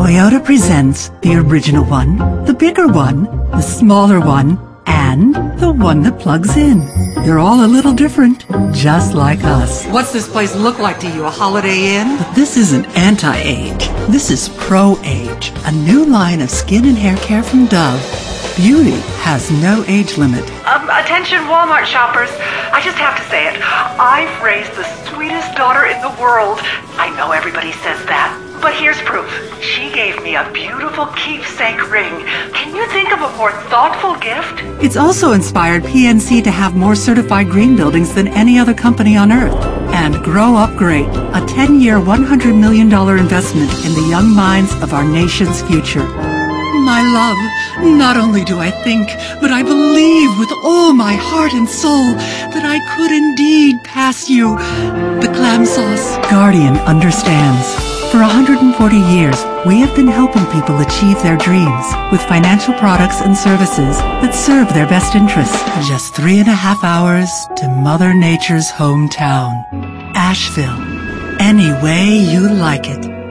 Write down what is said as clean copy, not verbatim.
Toyota presents the original one, the bigger one, the smaller one, and the one that plugs in. They're all a little different, just like us. What's this place look like to you, a Holiday Inn? But this isn't anti-age. This is pro-age, a new line of skin and hair care from Dove. Beauty has no age limit. Attention Walmart shoppers. I just have to say it. I've raised the sweetest daughter in the world. I know everybody says that, but here's proof. She gave me a beautiful keepsake ring. Can you think of a more thoughtful gift? It's also inspired PNC to have more certified green buildings than any other company on Earth. And Grow Up Great, a 10-year, $100 million investment in the young minds of our nation's future. My love, not only do I think, but I believe with all my heart and soul that I could indeed pass you the clam sauce. Guardian understands. For 140 years, we have been helping people achieve their dreams with financial products and services that serve their best interests. Just 3.5 hours to Mother Nature's hometown, Asheville. Any way you like it.